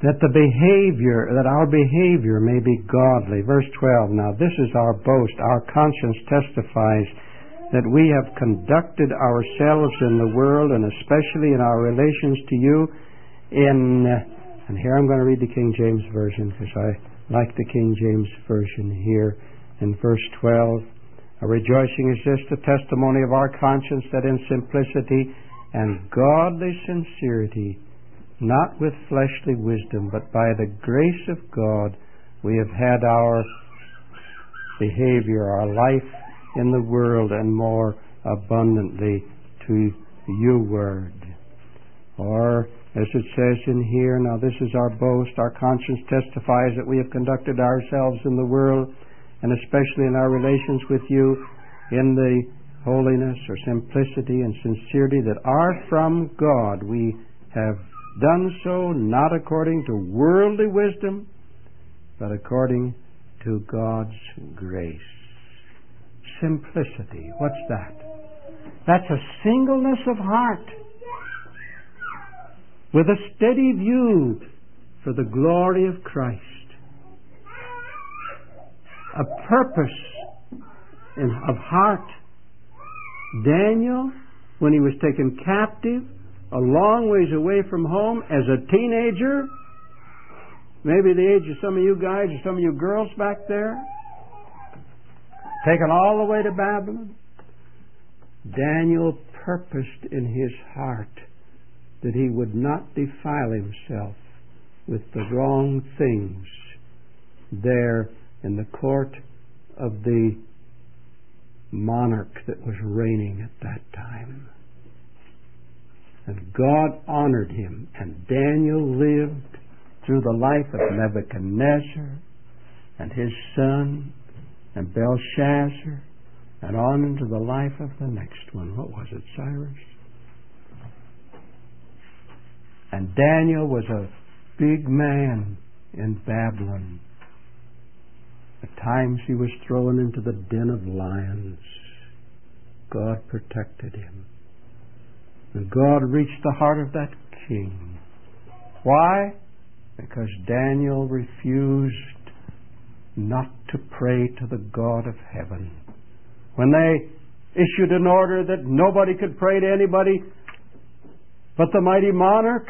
that our behavior may be godly. Verse 12, now this is our boast. Our conscience testifies that we have conducted ourselves in the world, and especially in our relations to you, and here I'm going to read the King James Version, because I like the King James Version here in verse 12. Our rejoicing is this, the testimony of our conscience, that in simplicity and godly sincerity, not with fleshly wisdom, but by the grace of God, we have had our behavior, our life in the world, and more abundantly to your word. Or, as it says in here, now this is our boast, our conscience testifies that we have conducted ourselves in the world, and especially in our relations with you, in the holiness or simplicity and sincerity that are from God. We have done so not according to worldly wisdom, but according to God's grace. Simplicity. What's that? That's a singleness of heart with a steady view for the glory of Christ. A purpose of heart. Daniel, when he was taken captive, a long ways away from home, as a teenager, maybe the age of some of you guys or some of you girls back there, taken all the way to Babylon, Daniel purposed in his heart that he would not defile himself with the wrong things there in the court of the monarch that was reigning at that time. And God honored him, and Daniel lived through the life of Nebuchadnezzar and his son and Belshazzar, and on into the life of the next one. What was it, Cyrus? And Daniel was a big man in Babylon. At times he was thrown into the den of lions. God protected him. And God reached the heart of that king. Why? Because Daniel refused not to pray to the God of heaven. When they issued an order that nobody could pray to anybody but the mighty monarch,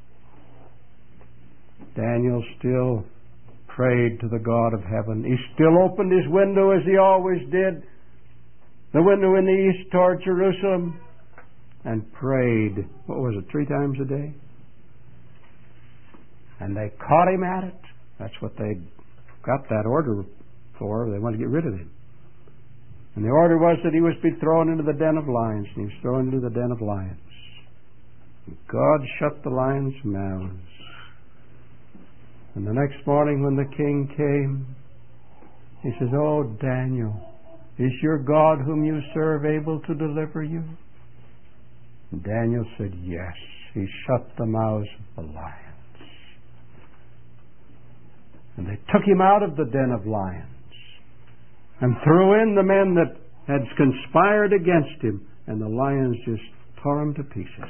Daniel still prayed to the God of heaven. He still opened his window as he always did, the window in the east toward Jerusalem, and prayed. What was it, 3 times a day? And they caught him at it. That's what they got that order for. They wanted to get rid of him. And the order was that he was to be thrown into the den of lions. And he was thrown into the den of lions. And God shut the lions' mouths. And the next morning when the king came, he says, "Oh, Daniel, is your God whom you serve able to deliver you?" And Daniel said, "Yes." He shut the mouths of the lions. And they took him out of the den of lions and threw in the men that had conspired against him, and the lions just tore him to pieces.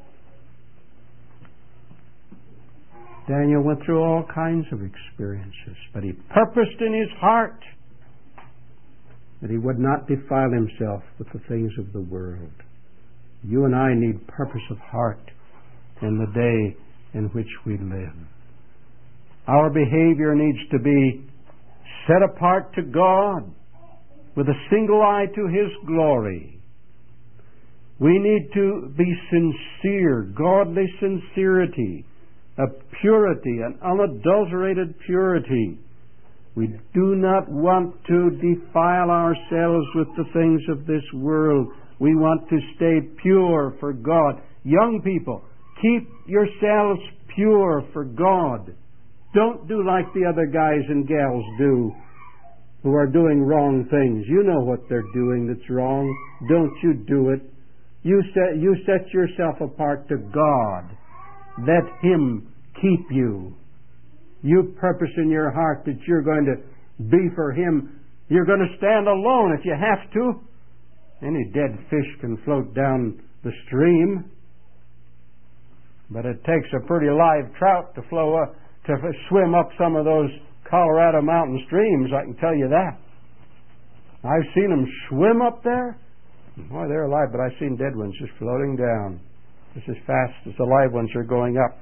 Daniel went through all kinds of experiences, but he purposed in his heart that he would not defile himself with the things of the world. You and I need purpose of heart in the day in which we live. Our behavior needs to be set apart to God with a single eye to His glory. We need to be sincere, godly sincerity, a purity, an unadulterated purity. We do not want to defile ourselves with the things of this world. We want to stay pure for God. Young people, keep yourselves pure for God. Don't do like the other guys and gals do who are doing wrong things. You know what they're doing that's wrong. Don't you do it. You set yourself apart to God. Let Him keep you. You purpose in your heart that you're going to be for Him. You're going to stand alone if you have to. Any dead fish can float down the stream. But it takes a pretty live trout to swim up some of those Colorado mountain streams, I can tell you that. I've seen them swim up there. Boy, they're alive, but I've seen dead ones just floating down just as fast as the live ones are going up.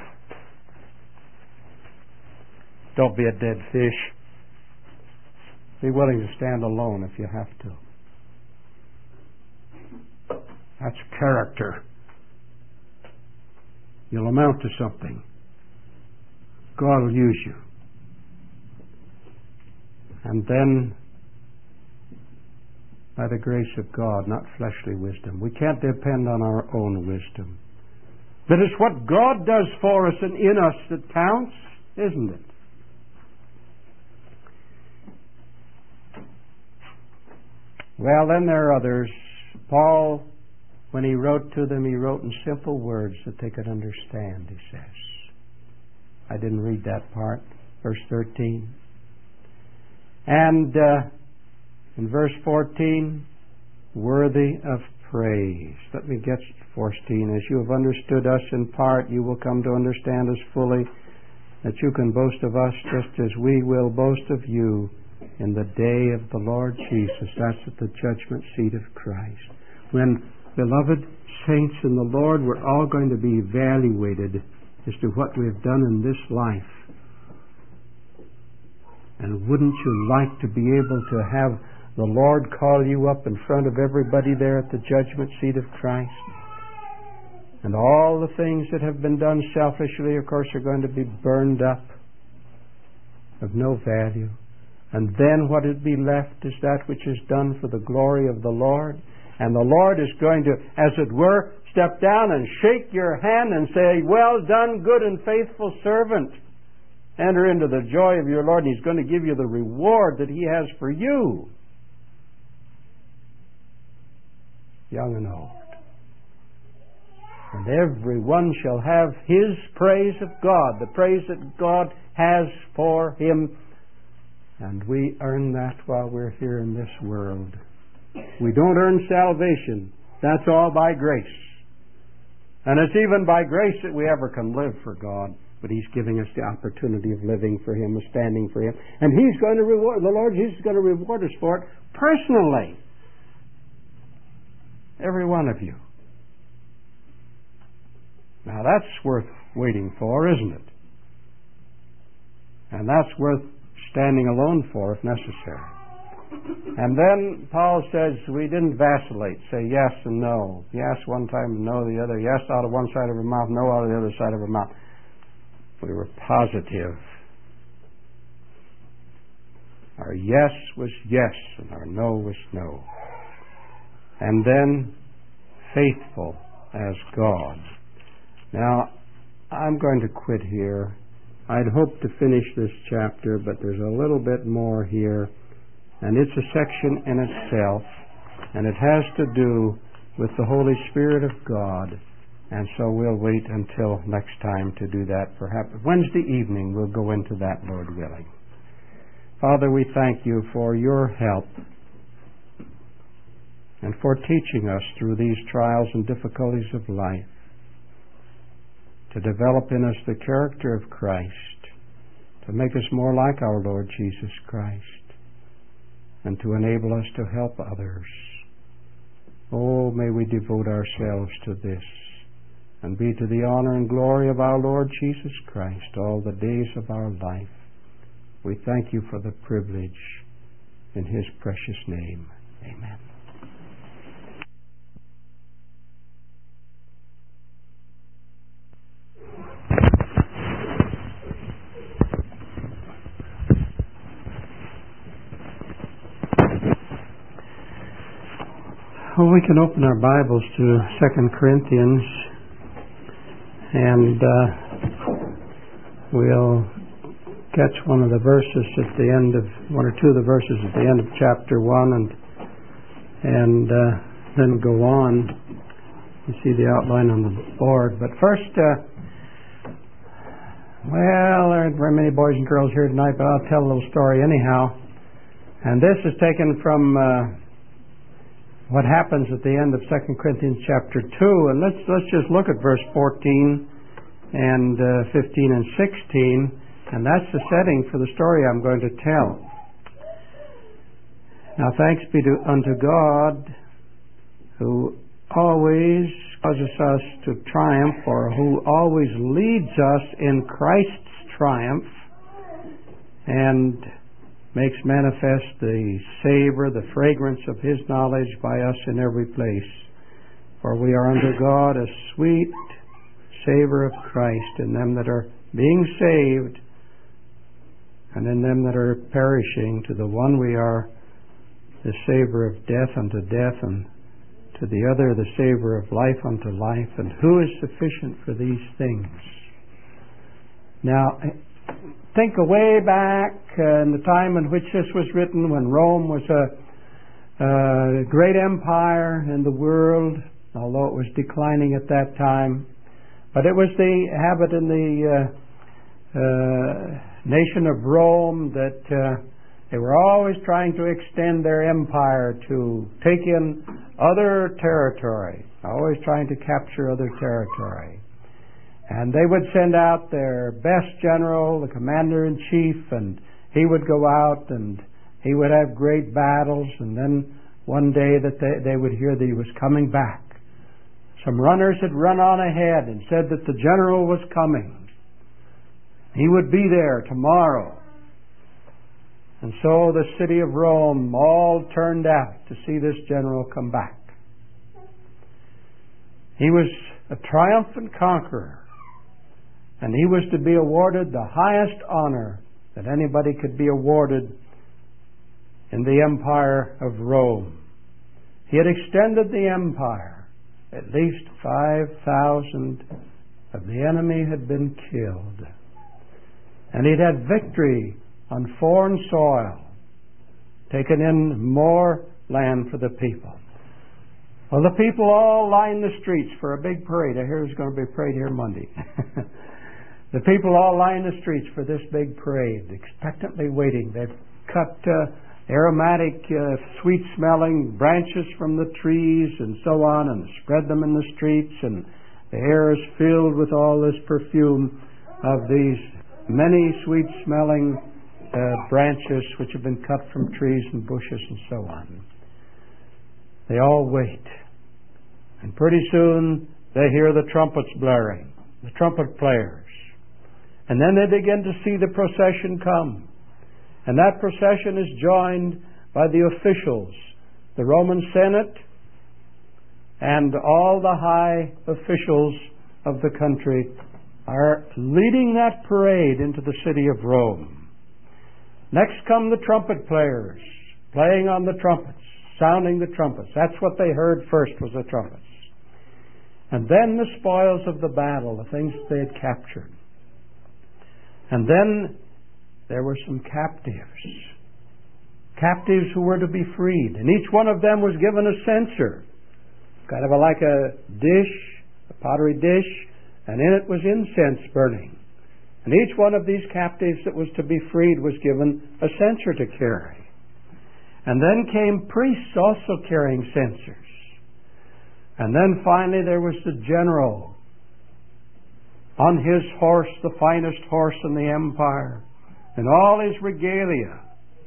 Don't be a dead fish. Be willing to stand alone if you have to. That's character. You'll amount to something. God will use you. And then, by the grace of God, not fleshly wisdom. We can't depend on our own wisdom. But it's what God does for us and in us that counts, isn't it? Well, then there are others. Paul, when he wrote to them, he wrote in simple words that they could understand, he says. I didn't read that part. Verse 13. And in verse 14, worthy of praise. Let me get 14. As you have understood us in part, you will come to understand us fully, that you can boast of us just as we will boast of you in the day of the Lord Jesus. That's at the judgment seat of Christ. When, beloved saints in the Lord, we're all going to be evaluated as to what we have done in this life. And wouldn't you like to be able to have the Lord call you up in front of everybody there at the judgment seat of Christ? And all the things that have been done selfishly, of course, are going to be burned up of no value. And then what would be left is that which is done for the glory of the Lord. And the Lord is going to, as it were, step down and shake your hand and say, well done, good and faithful servant. Enter into the joy of your Lord, and He's going to give you the reward that He has for you, young and old. And everyone shall have his praise of God, the praise that God has for him. And we earn that while we're here in this world. We don't earn salvation. That's all by grace. And it's even by grace that we ever can live for God. But He's giving us the opportunity of living for Him, of standing for Him. And He's going to reward, the Lord Jesus is going to reward us for it personally. Every one of you. Now that's worth waiting for, isn't it? And that's worth standing alone for if necessary. And then Paul says we didn't vacillate, say yes and no. Yes one time and no the other. Yes out of one side of our mouth, no out of the other side of our mouth. We were positive. Our yes was yes and our no was no. And then faithful as God. Now, I'm going to quit here. I'd hoped to finish this chapter, but there's a little bit more here. And it's a section in itself, and it has to do with the Holy Spirit of God. And so we'll wait until next time to do that. Perhaps Wednesday evening we'll go into that, Lord willing. Father, we thank You for Your help and for teaching us through these trials and difficulties of life to develop in us the character of Christ, to make us more like our Lord Jesus Christ, and to enable us to help others. Oh, may we devote ourselves to this and be to the honor and glory of our Lord Jesus Christ all the days of our life. We thank You for the privilege in His precious name. Amen. Well, we can open our Bibles to 2 Corinthians, and we'll catch one of the verses at the end of, one or two of the verses at the end of chapter 1, and then go on. You see the outline on the board. But first, well, there aren't very many boys and girls here tonight, but I'll tell a little story anyhow. And this is taken from what happens at the end of 2 Corinthians chapter 2. And let's just look at verse 14 and 15 and 16. And that's the setting for the story I'm going to tell. Now thanks be unto God, who always causes us to triumph, or who always leads us in Christ's triumph, and makes manifest the savor, the fragrance of His knowledge by us in every place. For we are unto God a sweet savor of Christ in them that are being saved, and in them that are perishing. To the one we are the savor of death unto death, and to the other the savor of life unto life. And who is sufficient for these things? Now, think away back in the time in which this was written, when Rome was a great empire in the world, although it was declining at that time. But it was the habit in the nation of Rome that they were always trying to extend their empire to take in other territory, always trying to capture other territory. And they would send out their best general, the commander-in-chief, and he would go out and he would have great battles, and then one day that they would hear that he was coming back. Some runners had run on ahead and said that the general was coming. He would be there tomorrow. And so the city of Rome all turned out to see this general come back. He was a triumphant conqueror, and he was to be awarded the highest honor that anybody could be awarded in the empire of Rome. He had extended the empire. At least 5,000 of the enemy had been killed. And he'd had victory on foreign soil, taken in more land for the people. Well, the people all lined the streets for a big parade. I hear there's going to be a parade here Monday. The people all lined the streets for this big parade, expectantly waiting. They've cut aromatic, sweet-smelling branches from the trees and so on, and spread them in the streets, and the air is filled with all this perfume of these many sweet-smelling branches which have been cut from trees and bushes and so on. They all wait. And pretty soon they hear the trumpets blaring, the trumpet players. And then they begin to see the procession come. And that procession is joined by the officials, the Roman Senate, and all the high officials of the country are leading that parade into the city of Rome. Next come the trumpet players, playing on the trumpets, sounding the trumpets. That's what they heard first, was the trumpets. And then the spoils of the battle, the things they had captured. And then there were some captives who were to be freed. And each one of them was given a censer, kind of like a dish, a pottery dish, and in it was incense burning. And each one of these captives that was to be freed was given a censer to carry. And then came priests also carrying censers. And then finally there was the general on his horse, the finest horse in the empire, and all his regalia.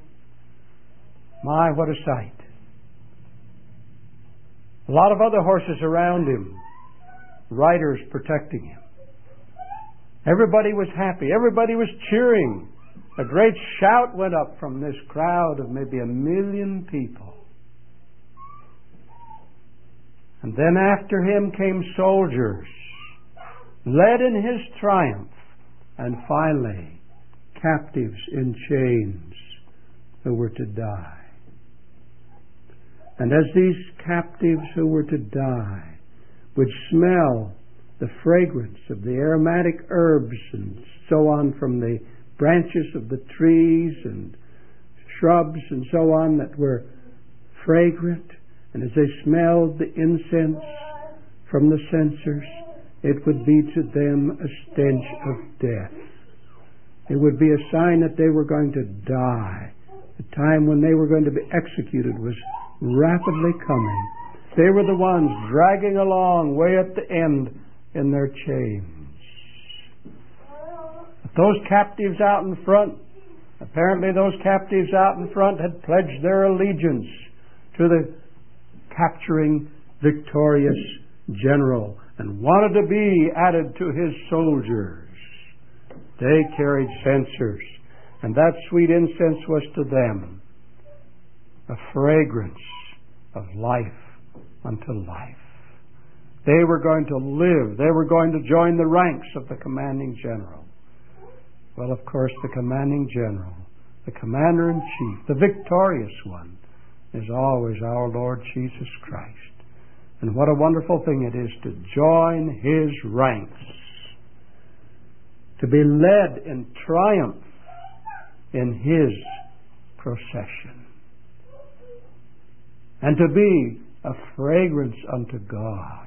My, what a sight. A lot of other horses around him, riders protecting him. Everybody was happy. Everybody was cheering. A great shout went up from this crowd of maybe 1 million people. And then after him came soldiers, led in his triumph, and finally captives in chains who were to die. And as these captives who were to die would smell the fragrance of the aromatic herbs and so on from the branches of the trees and shrubs and so on that were fragrant, and as they smelled the incense from the censers, it would be to them a stench of death. It would be a sign that they were going to die. The time when they were going to be executed was rapidly coming. They were the ones dragging along way at the end in their chains. But those captives out in front, apparently those captives out in front had pledged their allegiance to the capturing victorious general and wanted to be added to his soldiers. They carried censers, and that sweet incense was to them a fragrance of life unto life. They were going to live. They were going to join the ranks of the commanding general. Well, of course, the commanding general, the commander-in-chief, the victorious one, is always our Lord Jesus Christ. And what a wonderful thing it is to join His ranks, to be led in triumph in His procession, and to be a fragrance unto God,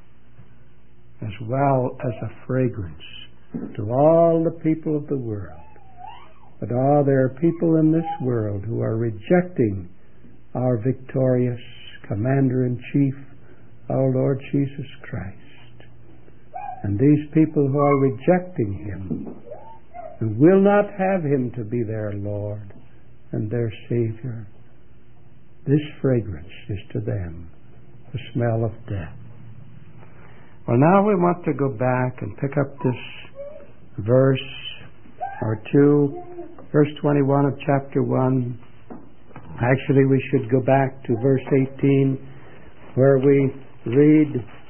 as well as a fragrance to all the people of the world. But there are people in this world who are rejecting our victorious Commander-in-Chief, our Lord Jesus Christ. And these people who are rejecting Him, who will not have Him to be their Lord and their Savior, this fragrance is to them the smell of death. Well, now we want to go back and pick up this verse or two, verse 21 of chapter 1. Actually, we should go back to verse 18, where we read,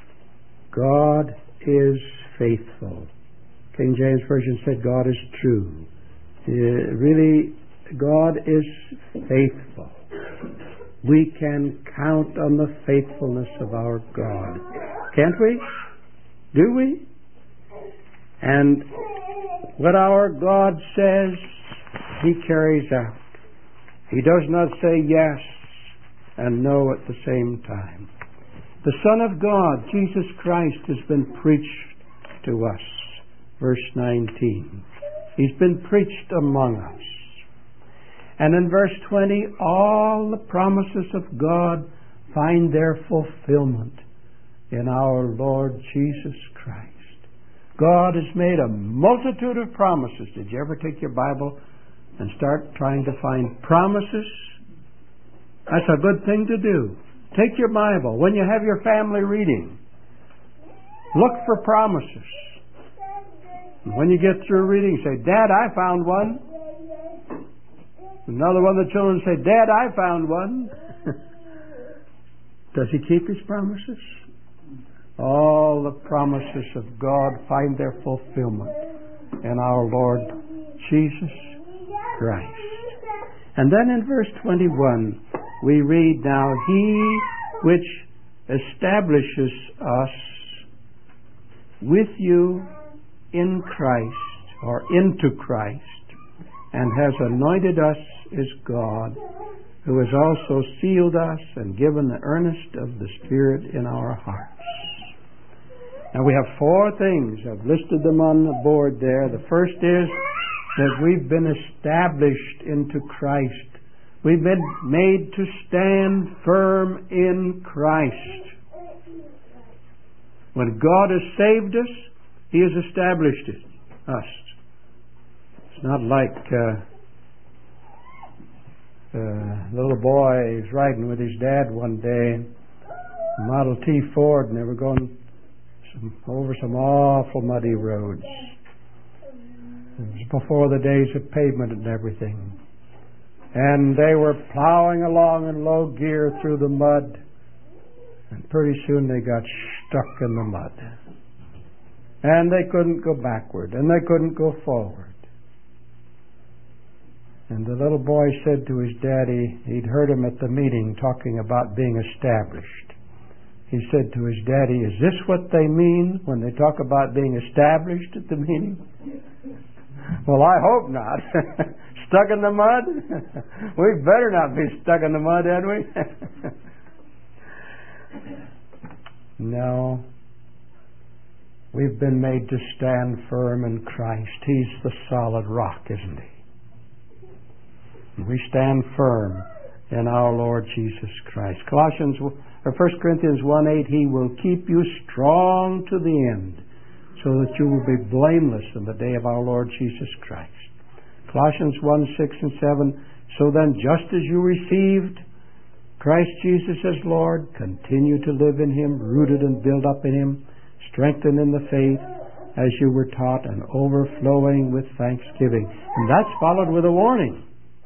God is faithful. King James Version said, God is true. Really, God is faithful. We can count on the faithfulness of our God. Can't we? Do we? And what our God says, He carries out. He does not say yes and no at the same time. The Son of God, Jesus Christ, has been preached to us. Verse 19. He's been preached among us. And in verse 20, all the promises of God find their fulfillment in our Lord Jesus Christ. God has made a multitude of promises. Did you ever take your Bible and start trying to find promises? That's a good thing to do. Take your Bible. When you have your family reading, look for promises. And when you get through reading, say, Dad, I found one. Another one of the children say, Dad, I found one. Does He keep His promises? All the promises of God find their fulfillment in our Lord Jesus Christ. And then in verse 21, we read, Now He which establishes us with you in Christ, or into Christ, and has anointed us is God, who has also sealed us and given the earnest of the Spirit in our hearts. Now we have four things. I've listed them on the board there. The first is that we've been established into Christ. We've been made to stand firm in Christ. When God has saved us, He has established us. It's not like a little boy is riding with his dad one day, Model T Ford, and they were going over some awful muddy roads. It was before the days of pavement and everything. And they were plowing along in low gear through the mud, and pretty soon they got stuck in the mud. And they couldn't go backward, and they couldn't go forward. And the little boy said to his daddy, he'd heard him at the meeting talking about being established. He said to his daddy, Is this what they mean when they talk about being established at the meeting? Well, I hope not. Stuck in the mud? We better not be stuck in the mud, had we? No. We've been made to stand firm in Christ. He's the solid rock, isn't He? And we stand firm in our Lord Jesus Christ. 1 Corinthians 1:8, He will keep you strong to the end, so that you will be blameless in the day of our Lord Jesus Christ. Colossians 1:6 and 7, so then, just as you received Christ Jesus as Lord, continue to live in Him, rooted and built up in Him, strengthened in the faith, as you were taught, and overflowing with thanksgiving. And that's followed with a warning.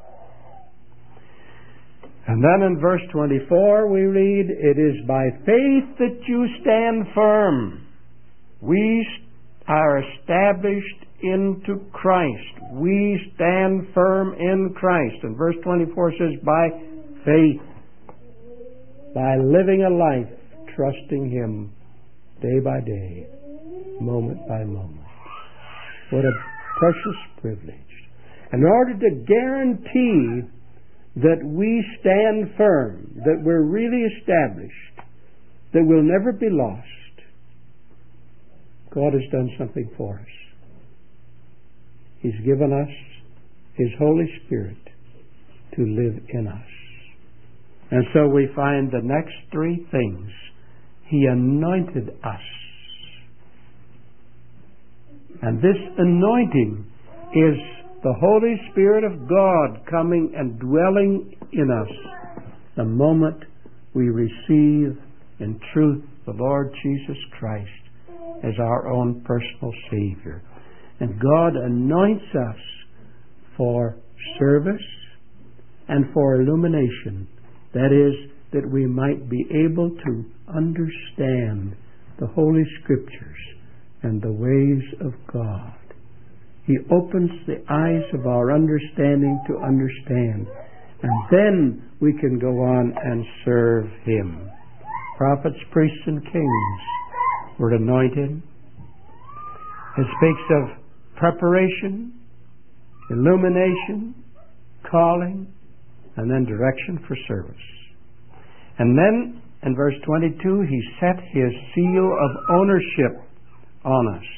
And then in verse 24 we read, it is by faith that you stand firm. We are established into Christ. We stand firm in Christ. And verse 24 says, by faith, by living a life trusting Him day by day, moment by moment. What a precious privilege. In order to guarantee that we stand firm, that we're really established, that we'll never be lost, God has done something for us. He's given us His Holy Spirit to live in us. And so we find the next three things. He anointed us. And this anointing is the Holy Spirit of God coming and dwelling in us the moment we receive in truth the Lord Jesus Christ as our own personal Savior. And God anoints us for service and for illumination. That is, that we might be able to understand the Holy Scriptures and the ways of God. He opens the eyes of our understanding to understand. And then we can go on and serve Him. Prophets, priests, and kings were anointed. It speaks of preparation, illumination, calling, and then direction for service. And then, in verse 22, He set His seal of ownership on us.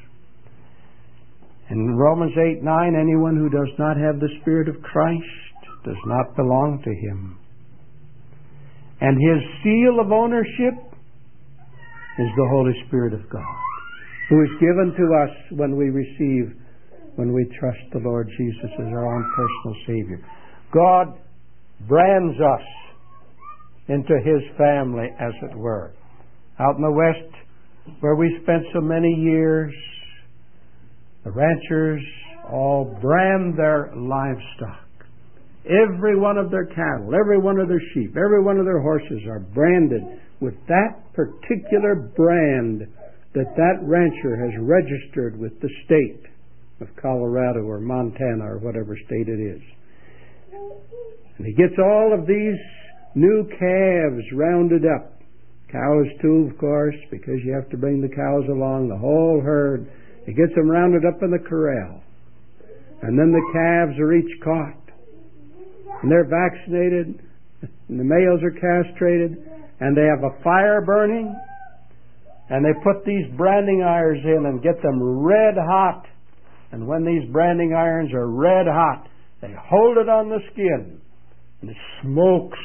In Romans 8:9, anyone who does not have the Spirit of Christ does not belong to Him. And His seal of ownership is the Holy Spirit of God, who is given to us when we trust the Lord Jesus as our own personal Savior. God brands us into His family, as it were. Out in the West, where we spent so many years, the ranchers all brand their livestock. Every one of their cattle, every one of their sheep, every one of their horses are branded with that particular brand that rancher has registered with the state of Colorado or Montana or whatever state it is. And he gets all of these new calves rounded up. Cows too, of course, because you have to bring the cows along, the whole herd. He gets them rounded up in the corral. And then the calves are each caught. And they're vaccinated. And the males are castrated. And they have a fire burning. And they put these branding irons in and get them red hot. And when these branding irons are red hot, they hold it on the skin. And it smokes.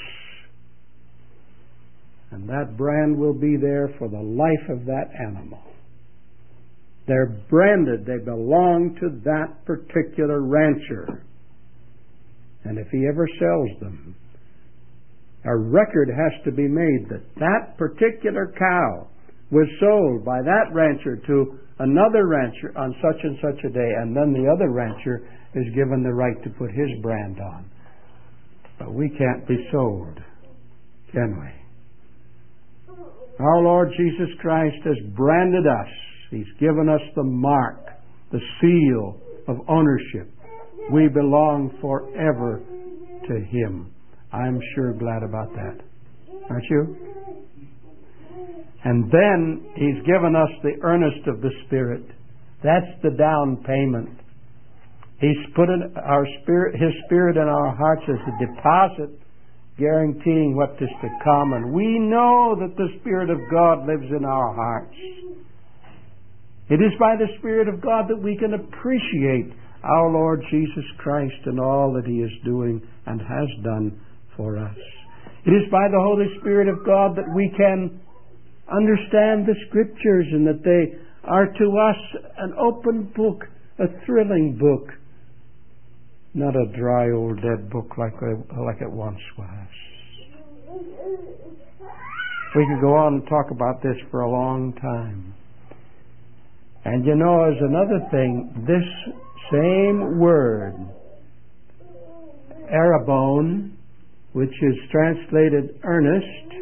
And that brand will be there for the life of that animal. They're branded. They belong to that particular rancher. And if he ever sells them, a record has to be made that that particular cow was sold by that rancher to another rancher on such and such a day, and then the other rancher is given the right to put his brand on. But we can't be sold, can we? Our Lord Jesus Christ has branded us. He's given us the mark, the seal of ownership. We belong forever to Him. I'm sure glad about that. Aren't you? And then He's given us the earnest of the Spirit. That's the down payment. He's put His Spirit in our hearts as a deposit, guaranteeing what is to come. And we know that the Spirit of God lives in our hearts. It is by the Spirit of God that we can appreciate our Lord Jesus Christ and all that He is doing and has done for us. It is by the Holy Spirit of God that we can understand the Scriptures and that they are to us an open book, a thrilling book, not a dry old dead book like it once was. We could go on and talk about this for a long time. And you know, as another thing, this same word, arabone, which is translated earnest,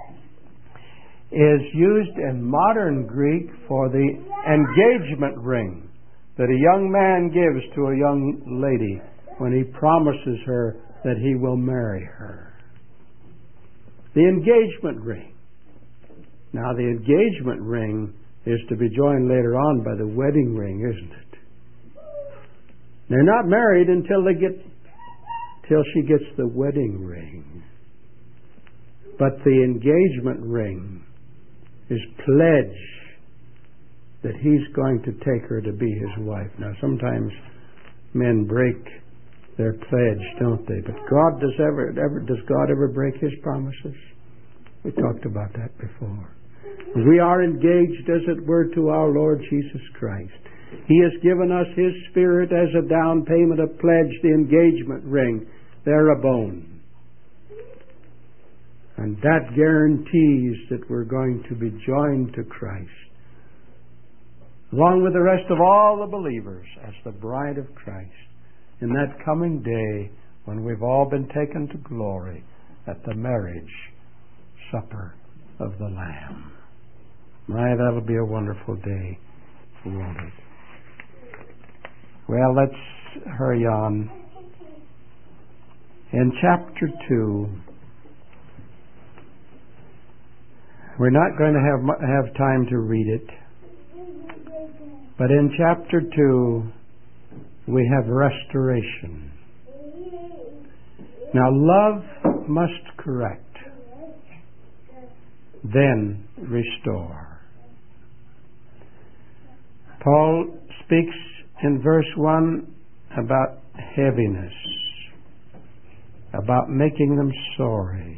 is used in modern Greek for the engagement ring that a young man gives to a young lady when he promises her that he will marry her. The engagement ring. Now, the engagement ring is to be joined later on by the wedding ring, isn't it? They're not married until she gets the wedding ring. But the engagement ring is pledge that he's going to take her to be his wife. Now, sometimes men break their pledge, don't they? But does God ever break His promises? We talked about that before. We are engaged, as it were, to our Lord Jesus Christ. He has given us His Spirit as a down payment, a pledge, the engagement ring, arabone. And that guarantees that we're going to be joined to Christ, along with the rest of all the believers, as the bride of Christ, in that coming day when we've all been taken to glory at the marriage supper of the Lamb. My, that'll be a wonderful day, won't it? Well, let's hurry on. In chapter 2, we're not going to have time to read it, but in chapter 2, we have restoration. Now, love must correct, then restore. Paul speaks in verse 1 about heaviness, about making them sorry.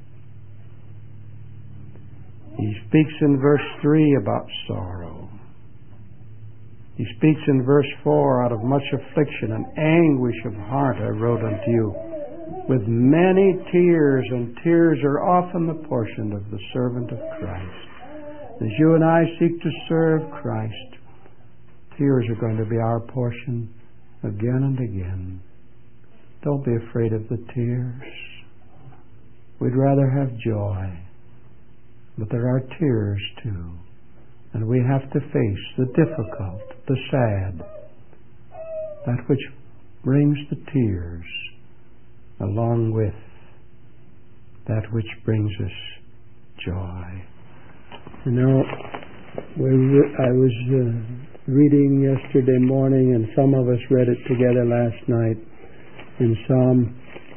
He speaks in verse 3 about sorrow. He speaks in verse 4, out of much affliction and anguish of heart I wrote unto you, with many tears, and tears are often the portion of the servant of Christ. As you and I seek to serve Christ, tears are going to be our portion again and again. Don't be afraid of the tears. We'd rather have joy. But there are tears too. And we have to face the difficult, the sad, that which brings the tears, along with that which brings us joy. You know, I was reading yesterday morning, and some of us read it together last night, in Psalm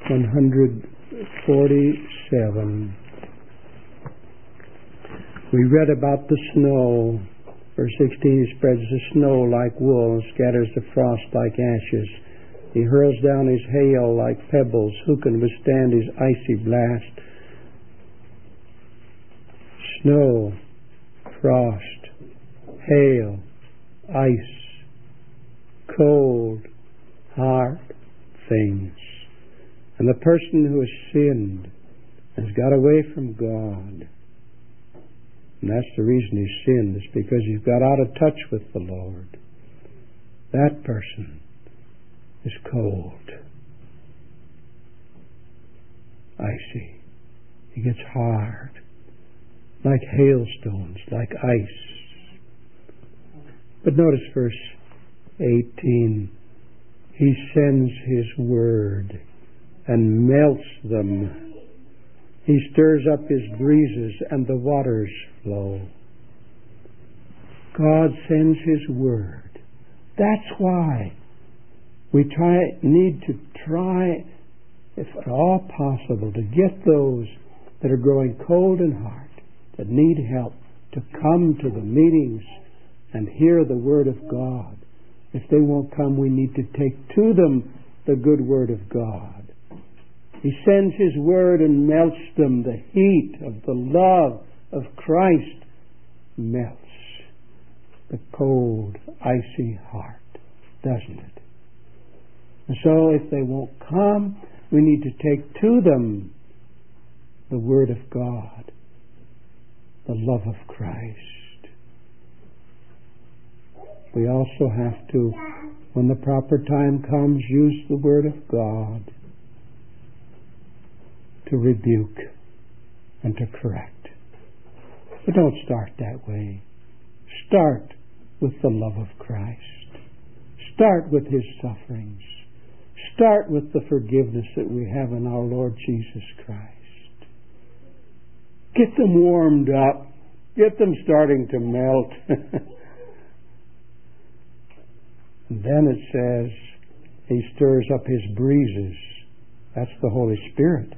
147. We read about the snow. Verse 16, He spreads the snow like wool and scatters the frost like ashes. He hurls down His hail like pebbles. Who can withstand His icy blast? Snow, frost, hail, ice, cold, hard things. And the person who has sinned has got away from God. And that's the reason he sinned, is because he's got out of touch with the Lord. That person is cold, icy. He gets hard, like hailstones, like ice. But notice verse 18. He sends His word and melts them. He stirs up His breezes and the waters flow. God sends His word. That's why we need to try, if at all possible, to get those that are growing cold in heart, that need help, to come to the meetings and hear the Word of God. If they won't come, we need to take to them the good Word of God. He sends His Word and melts them. The heat of the love of Christ melts the cold, icy heart, doesn't it? And so if they won't come, we need to take to them the Word of God, the love of Christ. We also have to, when the proper time comes, use the Word of God to rebuke and to correct. But don't start that way. Start with the love of Christ. Start with His sufferings. Start with the forgiveness that we have in our Lord Jesus Christ. Get them warmed up. Get them starting to melt. And then it says, He stirs up His breezes. That's the Holy Spirit.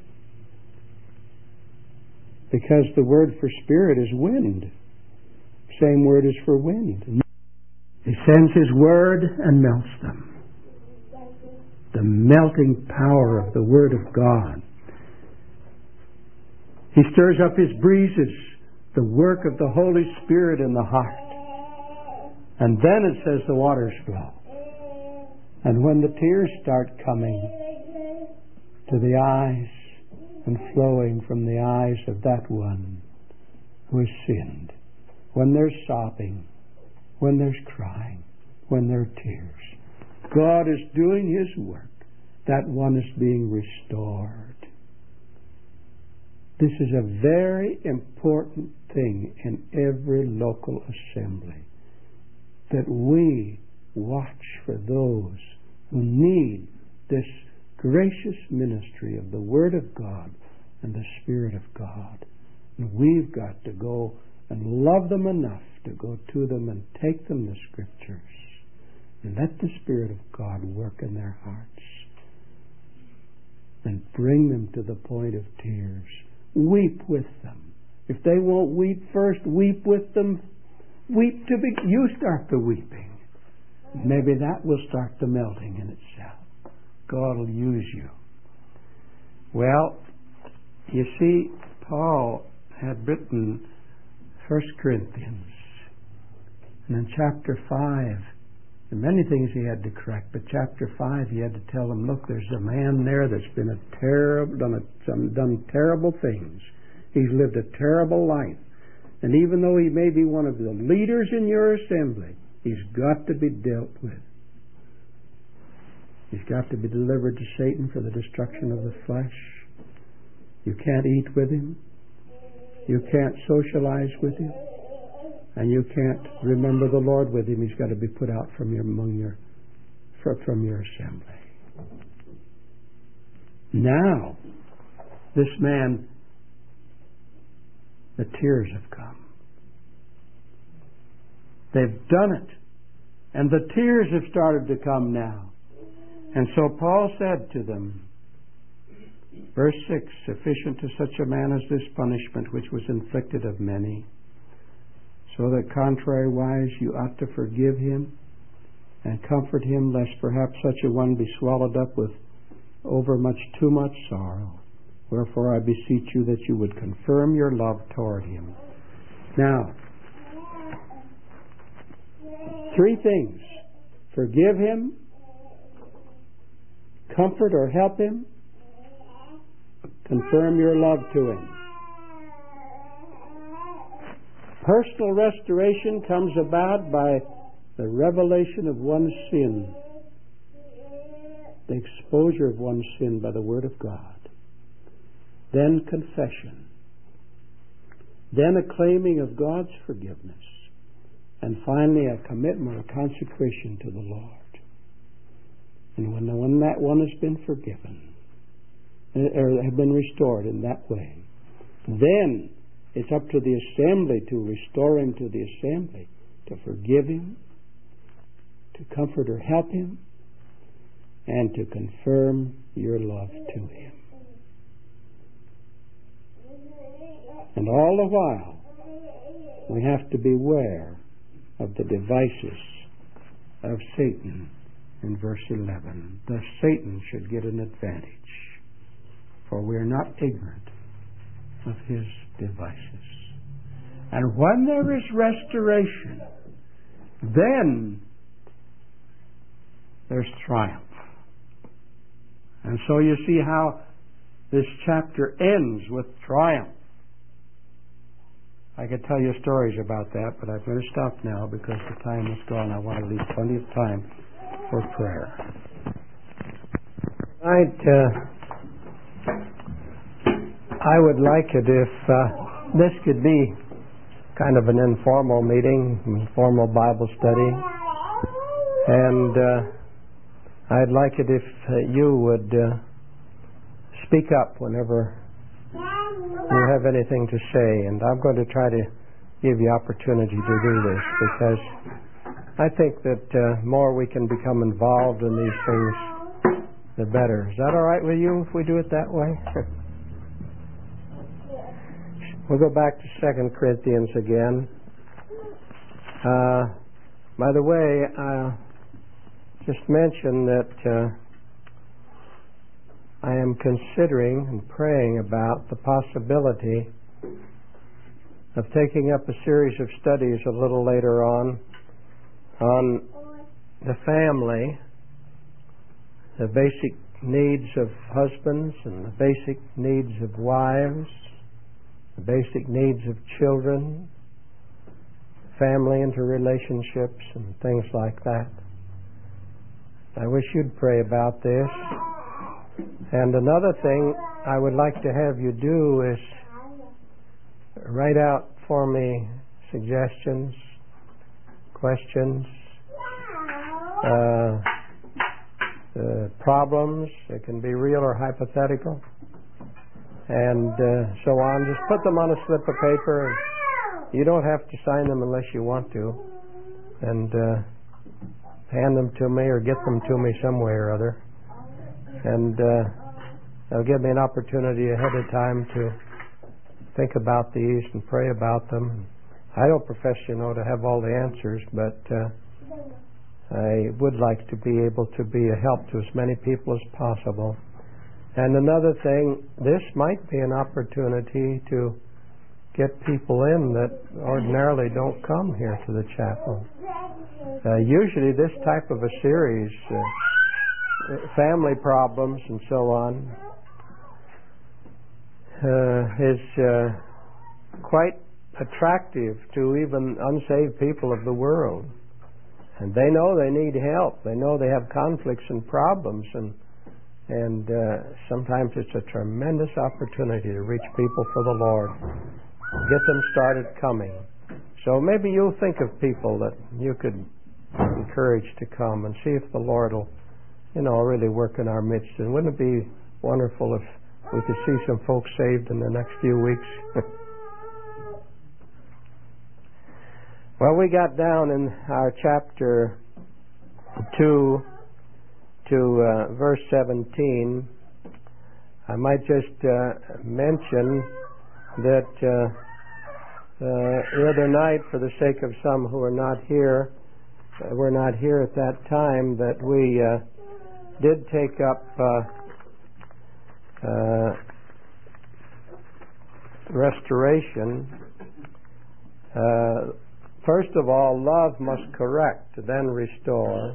Because the word for Spirit is wind. Same word is for wind. He sends His Word and melts them. The melting power of the Word of God. He stirs up His breezes, the work of the Holy Spirit in the heart. And then it says the waters flow. And when the tears start coming to the eyes and flowing from the eyes of that one who has sinned, when there's sobbing, when there's crying, when there are tears, God is doing His work. That one is being restored. This is a very important thing in every local assembly, that we watch for those who need this gracious ministry of the Word of God and the Spirit of God. And we've got to go and love them enough to go to them and take them the Scriptures and let the Spirit of God work in their hearts and bring them to the point of tears. Weep with them. If they won't weep first, weep with them. Weep to be. You start the weeping. Maybe that will start the melting in itself. God will use you. Well, you see, Paul had written 1 Corinthians. And in chapter 5, there are many things he had to correct, but chapter 5 he had to tell them, look, there's a man there that's been done terrible things. He's lived a terrible life. And even though he may be one of the leaders in your assembly, he's got to be dealt with. He's got to be delivered to Satan for the destruction of the flesh. You can't eat with him. You can't socialize with him. And you can't remember the Lord with him. He's got to be put out from your assembly. Now, this man, the tears have come. They've done it. And the tears have started to come now. And so Paul said to them, verse 6, sufficient to such a man as this punishment which was inflicted of many, so that contrariwise you ought to forgive him and comfort him, lest perhaps such a one be swallowed up with overmuch too much sorrow. Wherefore I beseech you that you would confirm your love toward him. Now, 3 things. Forgive him, comfort or help him, confirm your love to him. Personal restoration comes about by the revelation of one's sin, the exposure of one's sin by the Word of God. Then confession. Then a claiming of God's forgiveness. And finally a commitment or consecration to the Lord. And when that one has been forgiven, or have been restored in that way, then it's up to the assembly to restore him to the assembly, to forgive him, to comfort or help him, and to confirm your love to him. And all the while, we have to beware of the devices of Satan in verse 11. Thus Satan should get an advantage. for we are not ignorant of his devices. And when there is restoration, then there's triumph. And so you see how this chapter ends with triumph. I could tell you stories about that, but I'm going to stop now because the time is gone. I want to leave plenty of time for prayer. I would like it if this could be kind of an informal meeting, informal Bible study. And I'd like it if you would speak up whenever you have anything to say. And I'm going to try to give you opportunity to do this because I think that more we can become involved in these things, the better. Is that all right with you if we do it that way? We'll go back to 2 Corinthians again. By the way, just mention that I am considering and praying about the possibility of taking up a series of studies a little later on the family, the basic needs of husbands and the basic needs of wives, the basic needs of children, family interrelationships, and things like that. I wish you'd pray about this. And another thing I would like to have you do is write out for me suggestions, questions, problems. It can be real or hypothetical, and so on. Just put them on a slip of paper. You don't have to sign them unless you want to, and hand them to me or get them to me some way or other. And that'll give me an opportunity ahead of time to think about these and pray about them. I don't profess, to have all the answers, but I would like to be able to be a help to as many people as possible. And another thing, this might be an opportunity to get people in that ordinarily don't come here to the chapel. Usually this type of a series, family problems and so on, is quite attractive to even unsaved people of the world. And they know they need help. They know they have conflicts and problems, and sometimes it's a tremendous opportunity to reach people for the Lord, get them started coming. So maybe you'll think of people that you could encourage to come and see if the Lord will, really work in our midst. And wouldn't it be wonderful if we could see some folks saved in the next few weeks? Well, we got down in our chapter 2 to verse 17. I might just mention that the other night, for the sake of some who are not here, were not here at that time, that we did take up restoration. First of all, love must correct, then restore.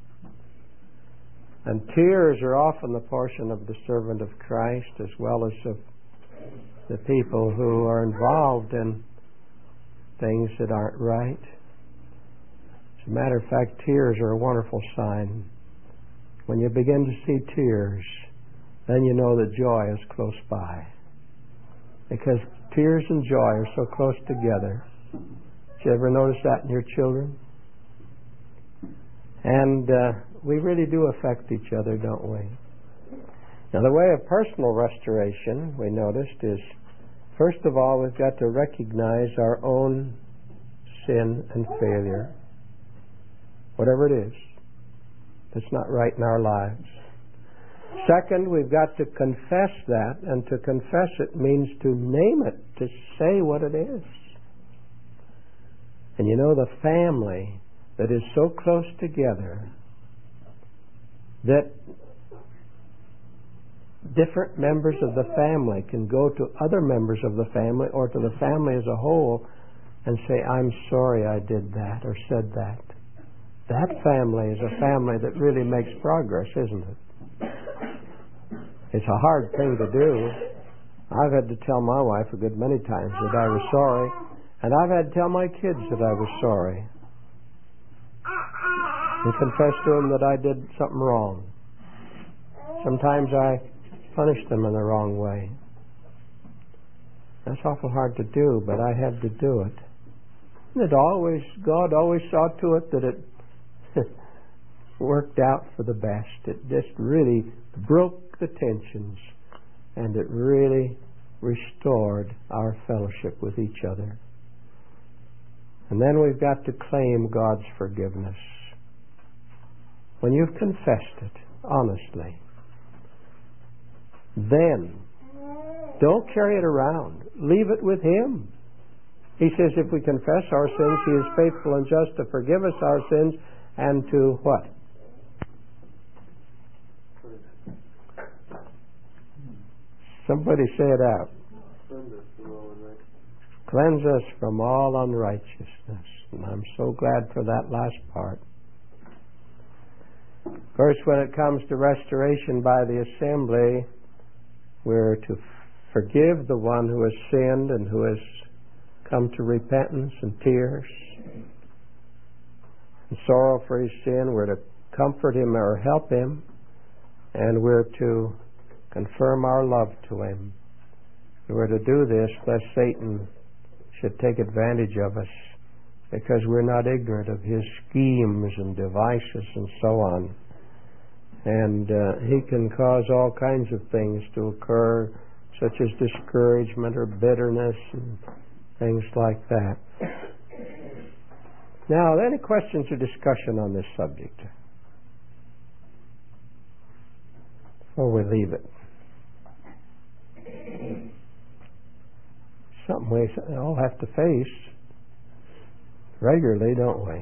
And tears are often the portion of the servant of Christ, as well as of the people who are involved in things that aren't right. As a matter of fact, tears are a wonderful sign. When you begin to see tears, then you know that joy is close by. Because tears and joy are so close together. Did you ever notice that in your children? And we really do affect each other, don't we? Now, the way of personal restoration, we noticed, is first of all, we've got to recognize our own sin and failure. Whatever it is that's not right in our lives. Second, we've got to confess that, and to confess it means to name it, to say what it is. And the family that is so close together that different members of the family can go to other members of the family or to the family as a whole and say, I'm sorry I did that or said that. That family is a family that really makes progress, isn't it? It's a hard thing to do. I've had to tell my wife a good many times that I was sorry, and I've had to tell my kids that I was sorry and confess to them that I did something wrong. Sometimes I punished them in the wrong way. That's awful hard to do, but I had to do it. And God always saw to it that it worked out for the best. It just really broke the tensions, and it really restored our fellowship with each other. And then we've got to claim God's forgiveness. When you've confessed it, honestly, then don't carry it around. Leave it with Him. He says if we confess our sins, He is faithful and just to forgive us our sins and to what? Somebody say it out. Cleanse us from all unrighteousness. And I'm so glad for that last part. Of course, when it comes to restoration by the assembly, we're to forgive the one who has sinned and who has come to repentance and tears and sorrow for his sin. We're to comfort him or help him, and we're to confirm our love to him. We're to do this lest Satan should take advantage of us, because we're not ignorant of his schemes and devices and so on. And he can cause all kinds of things to occur, such as discouragement or bitterness and things like that. Now, any questions or discussion on this subject before we leave it? Something we all have to face regularly, don't we?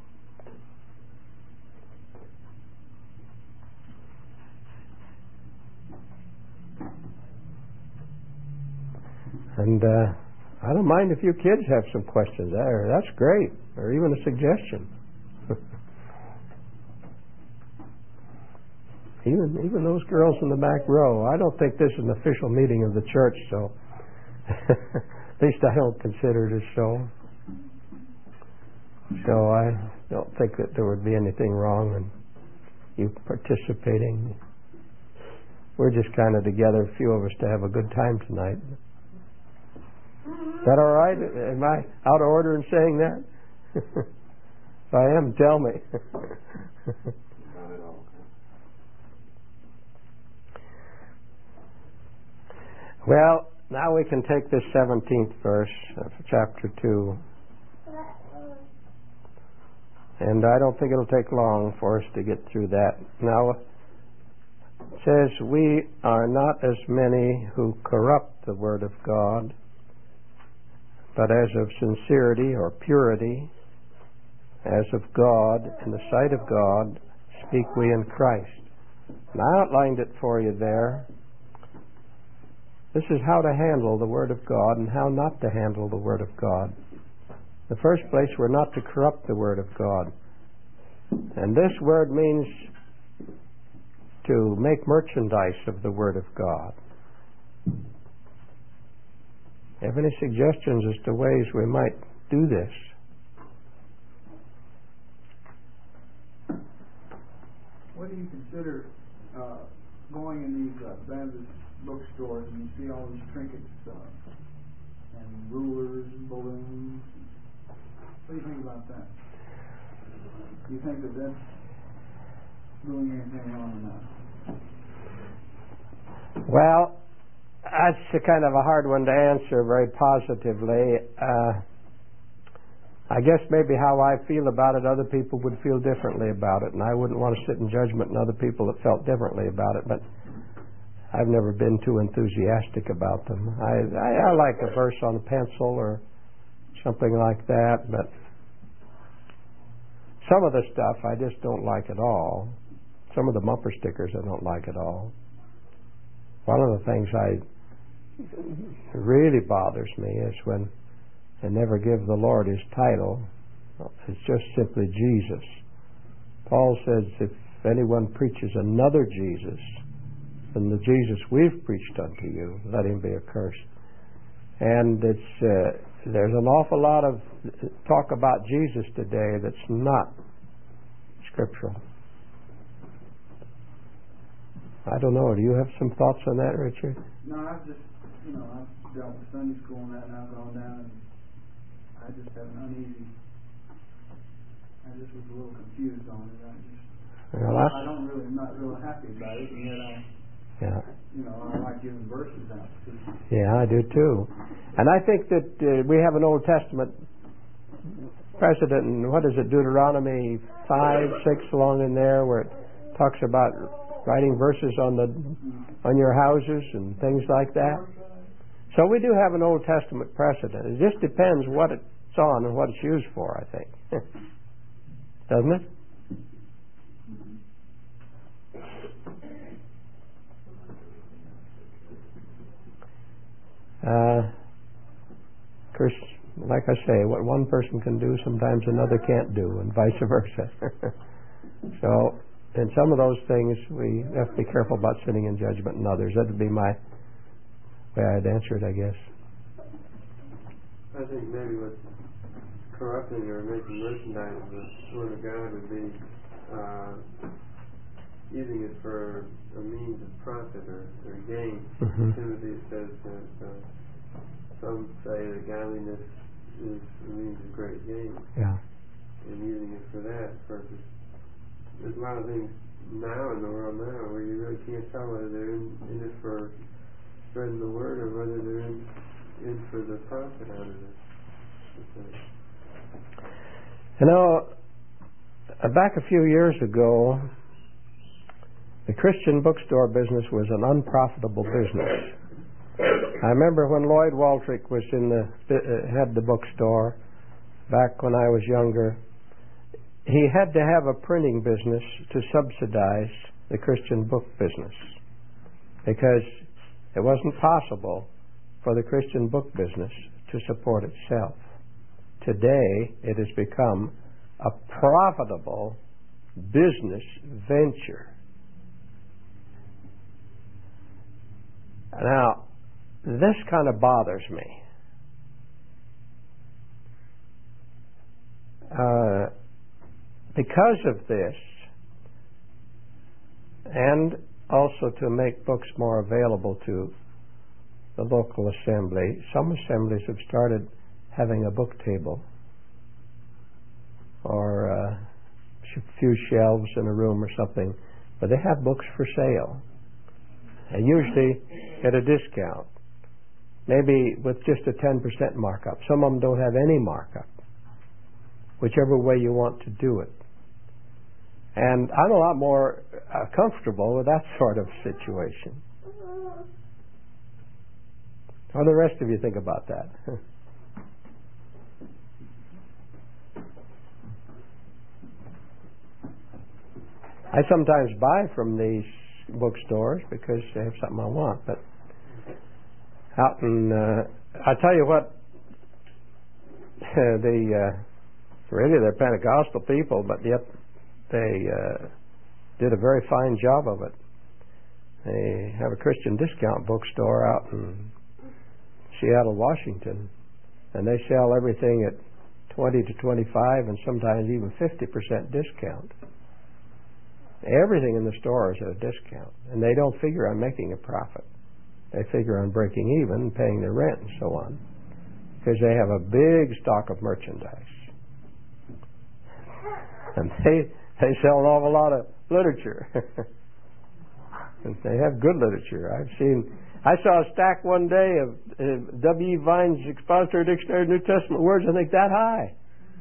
And I don't mind if you kids have some questions there. That's great. Or even a suggestion. even those girls in the back row. I don't think this is an official meeting of the church, so at least I don't consider it as so. So I don't think that there would be anything wrong in you participating. We're just kind of together, a few of us, to have a good time tonight. Is that all right? Am I out of order in saying that? If I am, tell me. Not at all. Well, now we can take this 17th verse of chapter 2. And I don't think it'll take long for us to get through that. Now, it says, we are not as many who corrupt the word of God, but as of sincerity or purity, as of God, in the sight of God, speak we in Christ. And I outlined it for you there. This is how to handle the Word of God and how not to handle the Word of God. In the first place, we're not to corrupt the Word of God. And this word means to make merchandise of the Word of God. Have any suggestions as to ways we might do this? What do you consider going in these Baptist bookstores and you see all these trinkets and rulers and balloons? What do you think about that? Do you think that that's doing anything wrong or not? Well, that's a kind of a hard one to answer very positively. I guess maybe how I feel about it, other people would feel differently about it, and I wouldn't want to sit in judgment on other people that felt differently about it, but I've never been too enthusiastic about them. I like a verse on a pencil or something like that, but some of the stuff I just don't like at all. Some of the bumper stickers I don't like at all. One of the things really bothers me is when they never give the Lord His title. It's just simply Jesus. Paul says, if anyone preaches another Jesus than the Jesus we've preached unto you, let him be accursed. And there's an awful lot of talk about Jesus today that's not scriptural. I don't know. Do you have some thoughts on that, Richard? No, I've just, I've dealt with Sunday school and that, and I've gone down, and I just have an uneasy. I just was a little confused on it. I'm not real happy about it, and yet I like giving verses out. Yeah, I do too. And I think that we have an Old Testament precedent, and what is it, Deuteronomy 5, 6 along in there, where it talks about writing verses on your houses and things like that. So we do have an Old Testament precedent. It just depends what it's on and what it's used for, I think. Doesn't it? Of course, like I say, what one person can do, sometimes another can't do, and vice versa. So, in some of those things, we have to be careful about sitting in judgment in others. That would be my way I'd answer it, I guess. I think maybe what's corrupting or making merchandise of the Word of God would be using it for a means of profit or gain. Timothy says that some say that godliness is a means of great gain. Yeah. And using it for that purpose. There's a lot of things now in the world now where you really can't tell whether they're in it for spreading the word or whether they're in for the profit out of it. Back a few years ago, the Christian bookstore business was an unprofitable business. I remember when Lloyd Waldrick was had the bookstore back when I was younger. He had to have a printing business to subsidize the Christian book business because it wasn't possible for the Christian book business to support itself. Today, it has become a profitable business venture. Now, this kind of bothers me. Because of this, and also to make books more available to the local assembly, some assemblies have started having a book table or a few shelves in a room or something, but they have books for sale, and usually at a discount, maybe with just a 10% markup. Some of them don't have any markup, whichever way you want to do it. And I'm a lot more comfortable with that sort of situation. What do the rest of you think about that? I sometimes buy from these bookstores because they have something I want, but out in I tell you what, really they're Pentecostal people, but yet they did a very fine job of it. They have a Christian discount bookstore out in Seattle, Washington, and they sell everything at 20 to 25 and sometimes even 50% discount. Everything in the store is at a discount, and they don't figure on making a profit. They figure on breaking even, paying their rent, and so on, because they have a big stock of merchandise. And they sell an awful lot of literature. And they have good literature. I saw a stack one day of W. E. Vine's Expository Dictionary of New Testament words, I think that high.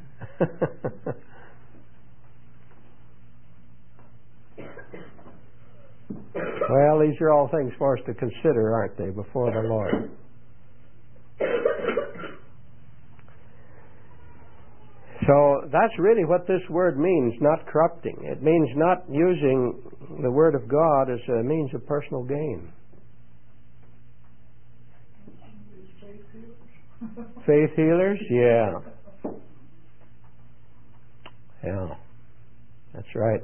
Well, these are all things for us to consider, aren't they, before the Lord? So that's really what this word means, not corrupting. It means not using the Word of God as a means of personal gain. Faith healers? Yeah. Yeah. That's right.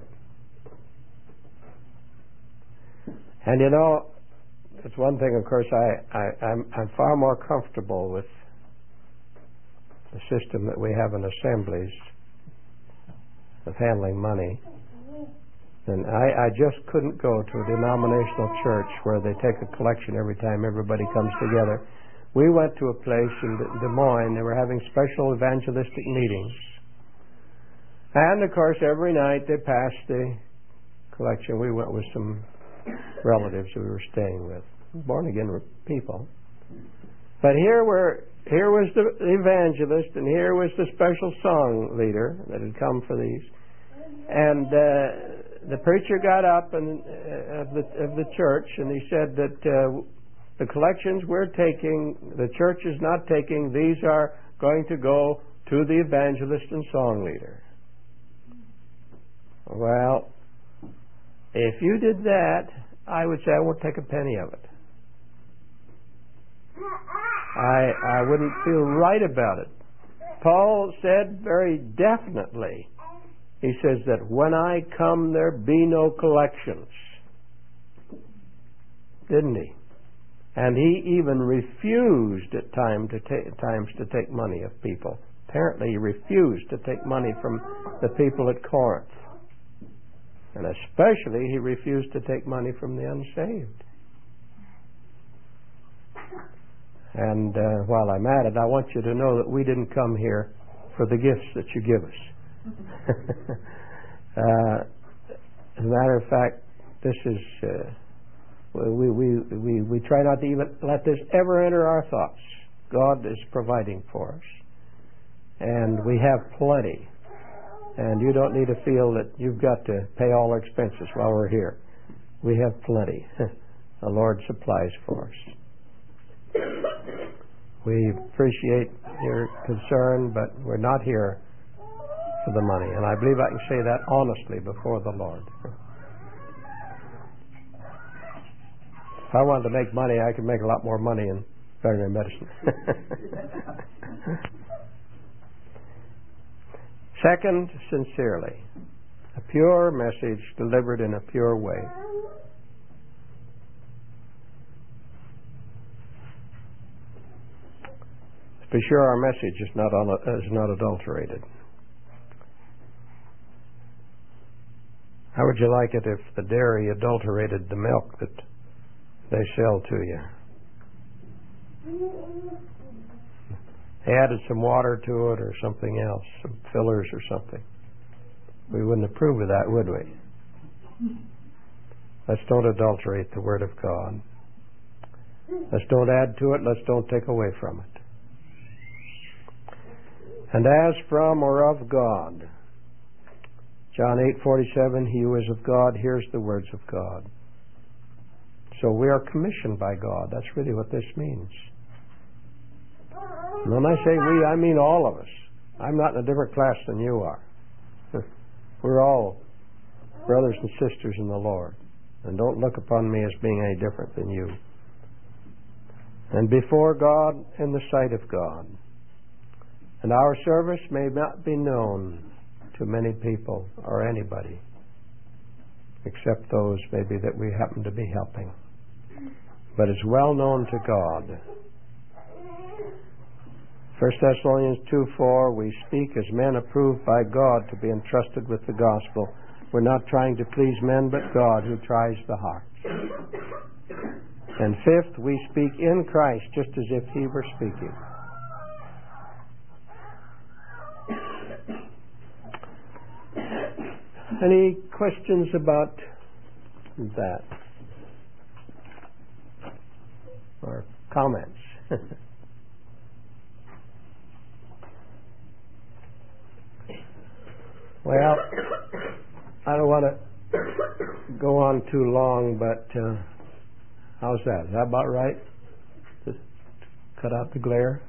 And you know, it's one thing, of course, I'm far more comfortable with the system that we have in assemblies of handling money. And I just couldn't go to a denominational church where they take a collection every time everybody comes together. We went to a place in Des Moines. They were having special evangelistic meetings. And, of course, every night they passed the collection. We went with some relatives who we were staying with, born-again people. But here was the evangelist, and here was the special song leader that had come for these. And the preacher got up and of the church, and he said that the collections we're taking, the church is not taking, these are going to go to the evangelist and song leader. Well, if you did that, I would say I won't take a penny of it. I wouldn't feel right about it. Paul said very definitely, he says that when I come there be no collections. Didn't he? And he even refused at times to take money of people. Apparently he refused to take money from the people at Corinth. And especially he refused to take money from the unsaved. And while I'm at it, I want you to know that we didn't come here for the gifts that you give us. As a matter of fact, this is we try not to even let this ever enter our thoughts. God is providing for us, and we have plenty. And you don't need to feel that you've got to pay all our expenses while we're here. We have plenty. The Lord supplies for us. We appreciate your concern, but we're not here for the money. And I believe I can say that honestly before the Lord. If I wanted to make money, I could make a lot more money in veterinary medicine. Second, sincerely. A pure message delivered in a pure way. Be sure our message is not adulterated. How would you like it if the dairy adulterated the milk that they sell to you? They added some water to it or something else, some fillers or something. We wouldn't approve of that, would we? Let's don't adulterate the Word of God. Let's don't add to it. Let's don't take away from it. And as from or of God. John 8:47, he who is of God hears the words of God. So we are commissioned by God. That's really what this means. And when I say we, I mean all of us. I'm not in a different class than you are. We're all brothers and sisters in the Lord. And don't look upon me as being any different than you. And before God, in the sight of God. And our service may not be known to many people or anybody, except those maybe that we happen to be helping. But it's well known to God. 1 Thessalonians 2:4, we speak as men approved by God to be entrusted with the gospel. We're not trying to please men, but God who tries the hearts. And fifth, we speak in Christ just as if He were speaking. Any questions about that? Or comments? Well, I don't want to go on too long, but how's that? Is that about right? Just cut out the glare?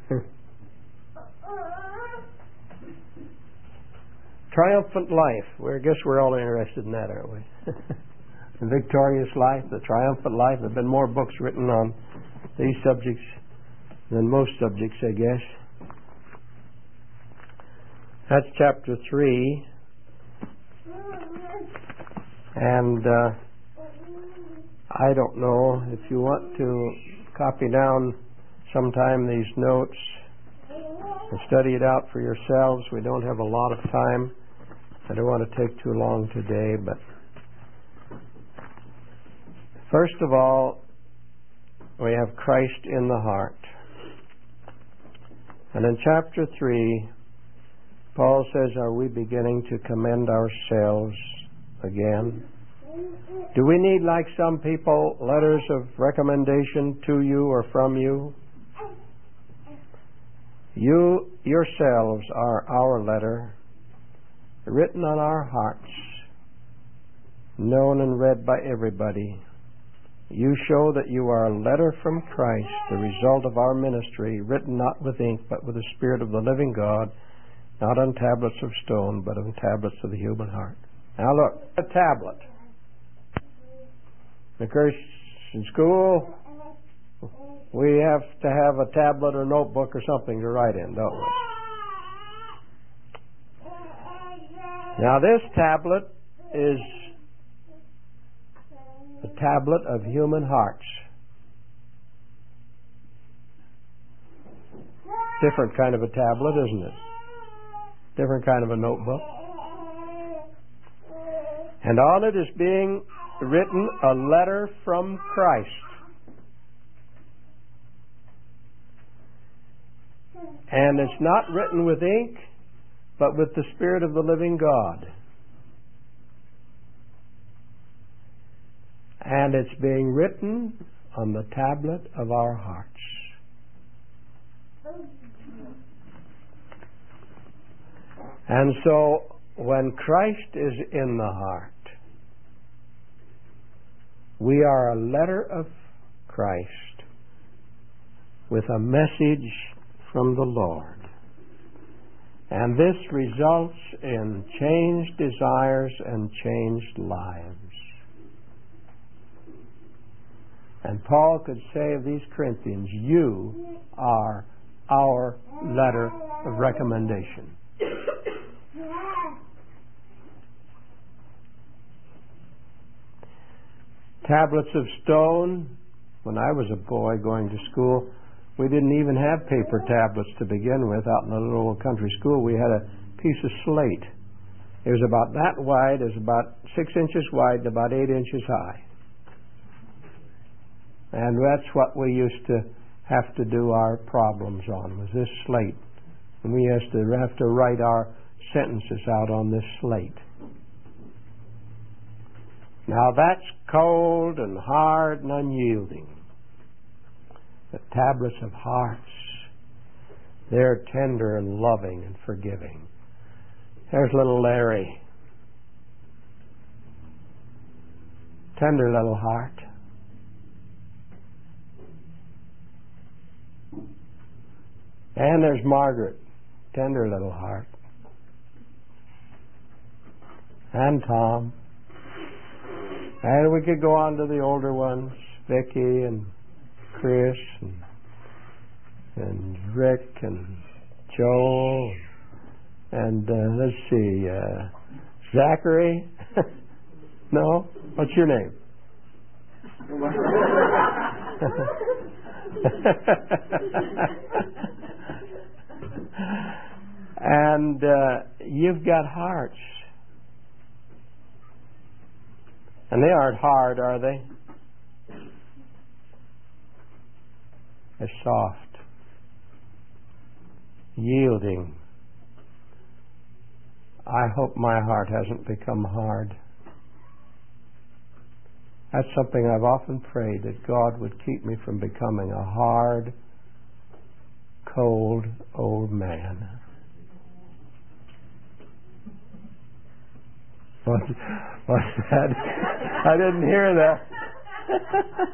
Triumphant life. I guess we're all interested in that, aren't we? The victorious life, the triumphant life. There have been more books written on these subjects than most subjects, I guess. That's chapter 3. And I don't know if you want to copy down sometime these notes and study it out for yourselves. We don't have a lot of time. I don't want to take too long today, but first of all, we have Christ in the heart. And in chapter 3, Paul says, are we beginning to commend ourselves again? Do we need, like some people, letters of recommendation to you or from you? You yourselves are our letter, written on our hearts, known and read by everybody. You show that you are a letter from Christ, the result of our ministry, written not with ink, but with the Spirit of the living God, not on tablets of stone, but on tablets of the human heart. Now look, a tablet. Of course, in school, we have to have a tablet or notebook or something to write in, don't we? Now this tablet is the tablet of human hearts. Different kind of a tablet, isn't it? Different kind of a notebook. And on it is being written a letter from Christ. And it's not written with ink, but with the Spirit of the living God. And it's being written on the tablet of our hearts. And so, when Christ is in the heart, we are a letter of Christ with a message from the Lord. And this results in changed desires and changed lives. And Paul could say of these Corinthians, you are our letter of recommendation. Tablets of stone. When I was a boy going to school, we didn't even have paper tablets to begin with out in the little old country school. We had a piece of slate. It was about that wide. It was about 6 inches wide and about 8 inches high. And that's what we used to have to do our problems on, was this slate. And we used to have to write our sentences out on this slate. Now that's cold and hard and unyielding. The tablets of hearts, they're tender and loving and forgiving. There's little Larry. Tender little heart. And there's Margaret. Tender little heart. And Tom. And we could go on to the older ones, Vicky and Chris and Rick and Joe and let's see, Zachary. No? What's your name? And you've got hearts. And they aren't hard, are they? They're soft, yielding. I hope my heart hasn't become hard. That's something I've often prayed, that God would keep me from becoming a hard, cold old man. What's that? I didn't hear that.